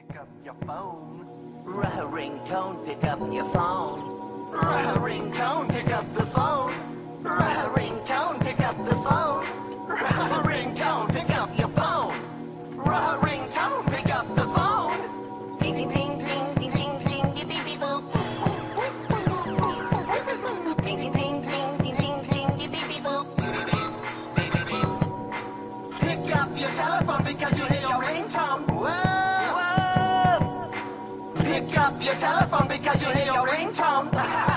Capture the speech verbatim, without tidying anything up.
Pick up your phone. Ringtone, pick up your phone. Ringtone, pick up the phone. Ringtone, pick up the phone. Ringtone, pick up your phone. Ringtone, pick up the phone. Ding ding ding ding ding ding ding ding beep beep boop. Ding ding ding ding ding ding ding ding beep beep boop. Pick up your telephone because you hear your ringtone. Whoa! Pick up your telephone because you hear your ringtone.